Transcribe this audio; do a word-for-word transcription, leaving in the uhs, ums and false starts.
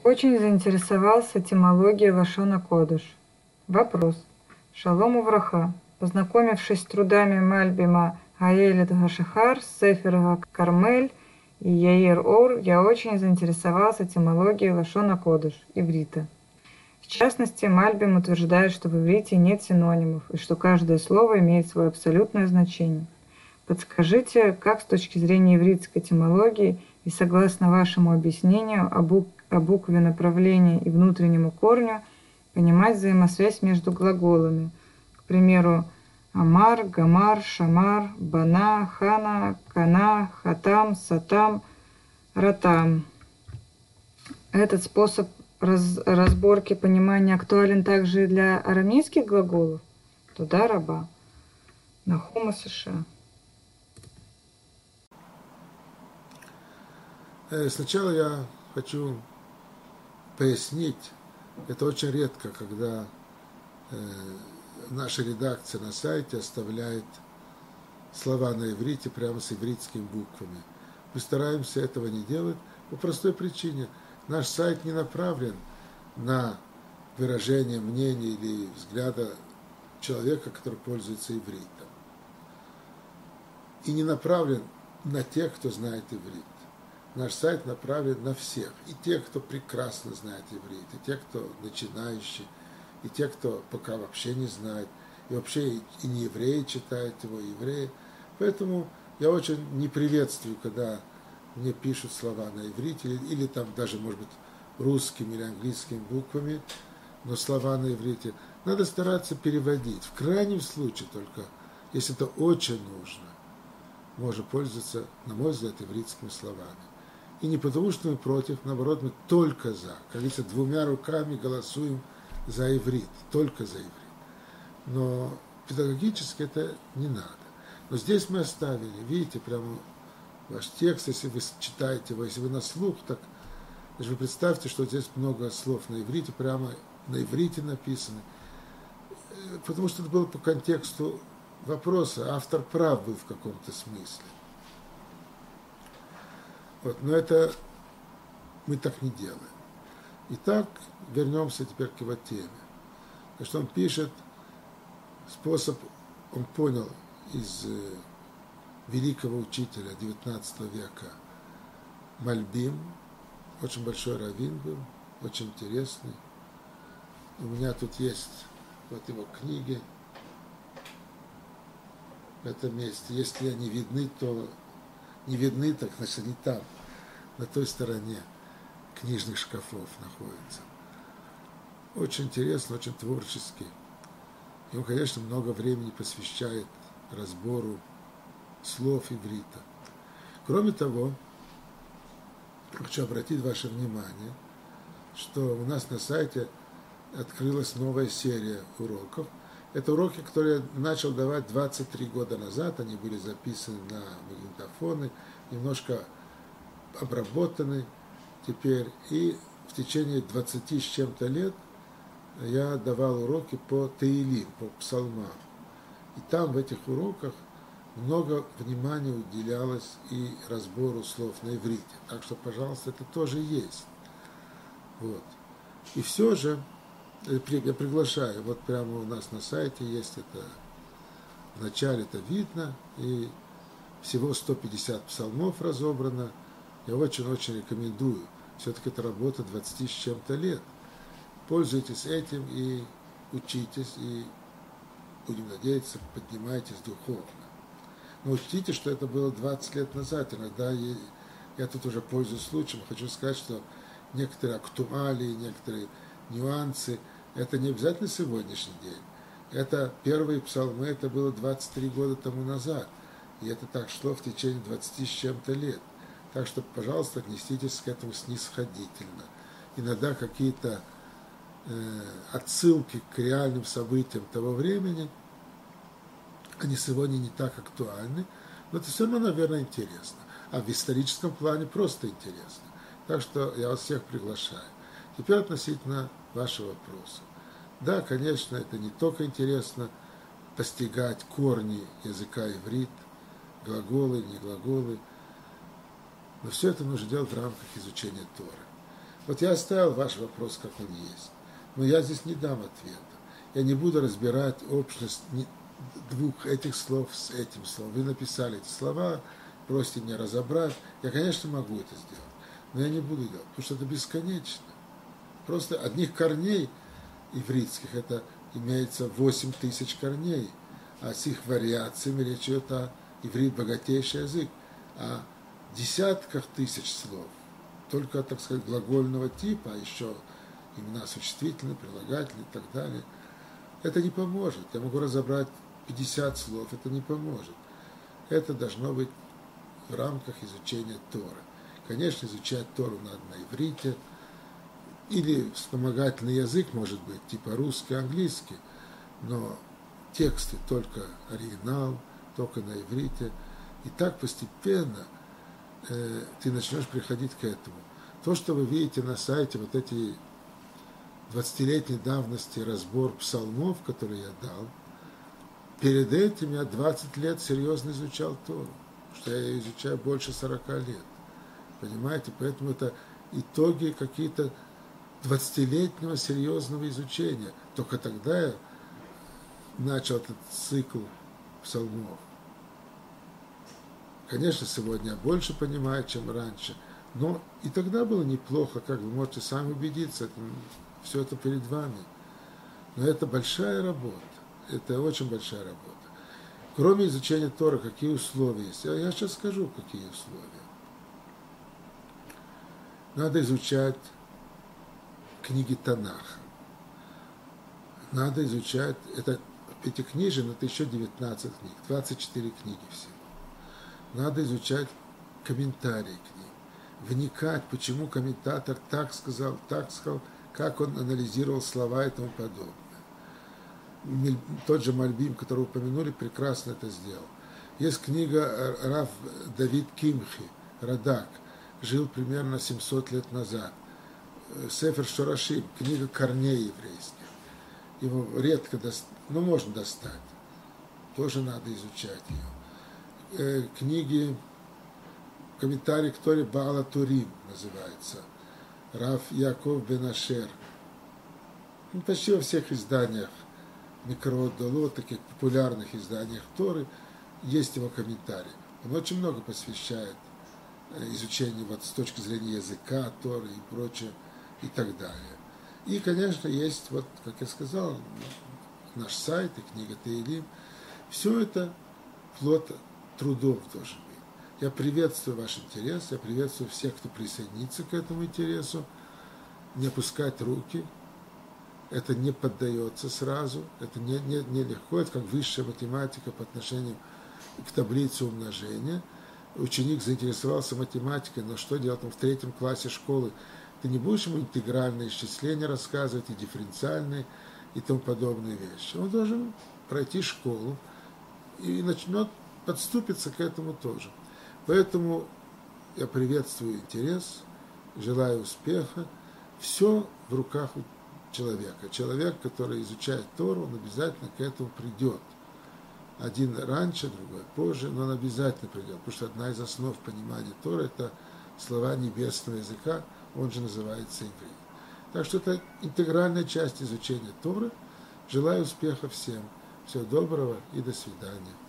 Очень заинтересовался этимологией лашона кодеш. Вопрос. Шалом увраха. Познакомившись с трудами Мальбима Аэлит Гашахар, Сефер Кармель и Яир Ор, я очень заинтересовался этимологией лашона кодеш, иврита. В частности, Мальбим утверждает, что в иврите нет синонимов и что каждое слово имеет свое абсолютное значение. Подскажите, как с точки зрения ивритской этимологии и согласно вашему объяснению о, бук о букве направления и внутреннему корню понимать взаимосвязь между глаголами? К примеру, амар, гамар, шамар, бана, хана, кана, хатам, сатам, ратам. Этот способ раз разборки понимания актуален также и для арамейских глаголов? Туда раба. Нахума, США. Сначала я хочу пояснить, это очень редко, когда э, наша редакция на сайте оставляет слова на иврите прямо с ивритскими буквами. Мы стараемся этого не делать по простой причине. Наш сайт не направлен на выражение мнения или взгляда человека, который пользуется ивритом. И не направлен на тех, кто знает иврит. Наш сайт направлен на всех, и тех, кто прекрасно знает иврит, и тех, кто начинающий, и тех, кто пока вообще не знает, и вообще и не евреи читают его, и евреи. Поэтому я очень не приветствую, когда мне пишут слова на иврите, или, или там даже, может быть, русскими или английскими буквами, но слова на иврите. Надо стараться переводить. В крайнем случае только, если это очень нужно, можно пользоваться, на мой взгляд, ивритскими словами. И не потому, что мы против, наоборот, мы только за. Как говорится, двумя руками голосуем за иврит, только за иврит. Но педагогически это не надо. Но здесь мы оставили, видите, прямо ваш текст, если вы читаете его, если вы на слух, так даже вы представьте, что здесь много слов на иврите, прямо на иврите написаны. Потому что это было по контексту вопроса, автор прав был в каком-то смысле. Вот, но это мы так не делаем. Итак, вернемся теперь к его теме. Значит, он пишет, способ, он понял из э, великого учителя девятнадцатого века Мальбим, очень большой раввин был, очень интересный. У меня тут есть вот его книги в этом месте. Если они видны, то не видны, так значит они там, на той стороне книжных шкафов находятся. Очень интересно, очень творческий. И он, конечно, много времени посвящает разбору слов иврита. Кроме того, хочу обратить ваше внимание, что у нас на сайте открылась новая серия уроков. Это уроки, которые я начал давать двадцать три года назад, они были записаны на магнитофоны, немножко обработаны теперь. И в течение двадцати с чем-то лет я давал уроки по Теилим, по псалмам. И там в этих уроках много внимания уделялось и разбору слов на иврите. Так что, пожалуйста, это тоже есть. Вот. И все же, я приглашаю, вот прямо у нас на сайте есть это, в начале это видно, и всего сто пятьдесят псалмов разобрано. Я очень-очень рекомендую. Все-таки это работа двадцати с чем-то лет. Пользуйтесь этим и учитесь, и, будем надеяться, поднимайтесь духовно. Но учтите, что это было двадцать лет назад. Иногда я, я тут уже пользуюсь случаем. Хочу сказать, что некоторые актуалии, некоторые нюансы, это не обязательно сегодняшний день. Это первые псалмы, это было двадцать три года тому назад. И это так шло в течение двадцати с чем-то лет. Так что, пожалуйста, отнеситесь к этому снисходительно. Иногда какие-то э, отсылки к реальным событиям того времени, они сегодня не так актуальны, но это все равно, наверное, интересно. А в историческом плане просто интересно. Так что я вас всех приглашаю. Теперь относительно вашего вопроса. Да, конечно, это не только интересно постигать корни языка иврит, глаголы, не глаголы, но все это нужно делать в рамках изучения Торы. Вот я оставил ваш вопрос, как он есть. Но я здесь не дам ответа. Я не буду разбирать общность двух этих слов с этим словом. Вы написали эти слова, просите меня разобрать. Я, конечно, могу это сделать, но я не буду делать, потому что это бесконечно. Просто одних корней ивритских это имеется восемь тысяч корней, а с их вариациями речь идет о иврит богатейший язык, о десятках тысяч слов, только, так сказать, глагольного типа, а еще имена существительные, прилагательные и так далее. Это не поможет. Я могу разобрать пятьдесят слов, это не поможет. Это должно быть в рамках изучения Торы. Конечно, изучать Тору надо на иврите, или вспомогательный язык, может быть, типа русский, английский, но тексты только оригинал, только на иврите. И так постепенно э, ты начнешь приходить к этому. То, что вы видите на сайте, вот эти двадцатилетней давности разбор псалмов, который я дал, перед этим я двадцать лет серьезно изучал Тору, потому что я ее изучаю больше сорока лет. Понимаете? Поэтому это итоги какие-то двадцатилетнего серьезного изучения. Только тогда я начал этот цикл псалмов. Конечно, сегодня я больше понимаю, чем раньше, но и тогда было неплохо, как вы можете сами убедиться, это, все это перед вами. Но это большая работа, это очень большая работа. Кроме изучения Торы, какие условия есть? Я, я сейчас скажу, какие условия. Надо изучать книги Танаха. Надо изучать, это пятикнижие, но это еще девятнадцать книг, двадцать четыре книги всего. Надо изучать комментарии к ним, вникать, почему комментатор так сказал, так сказал, как он анализировал слова и тому подобное. Тот же Мальбим, который упомянули, прекрасно это сделал. Есть книга Рав Давид Кимхи, Радак, жил примерно семьсот лет назад. Сефер Шорашим, книга корней еврейских. Его редко достать, но можно достать. Тоже надо изучать ее. Книги, комментарий к Торе Баала Турим называется. Рав Яков бен Ашер. Ну, почти во всех изданиях Микроот Долот, таких популярных изданиях Торы, есть его комментарий. Он очень много посвящает изучению вот с точки зрения языка, Торы и прочее, и так далее. И, конечно, есть, вот, как я сказал, наш сайт и книга Теилим. Все это плод трудов должен быть. Я приветствую ваш интерес, я приветствую всех, кто присоединится к этому интересу. Не опускать руки. Это не поддается сразу, это не, не, не легко, это как высшая математика по отношению к таблице умножения. Ученик заинтересовался математикой, но что делать он в третьем классе школы? Ты не будешь ему интегральные исчисления рассказывать, и дифференциальные, и тому подобные вещи. Он должен пройти школу и начнет подступиться к этому тоже. Поэтому я приветствую интерес, желаю успеха. Все в руках у человека. Человек, который изучает Тору, он обязательно к этому придет. Один раньше, другой позже, но он обязательно придет, потому что одна из основ понимания Торы – это слова небесного языка, он же называется иврит. Так что это интегральная часть изучения Торы. Желаю успеха всем. Всего доброго и до свидания.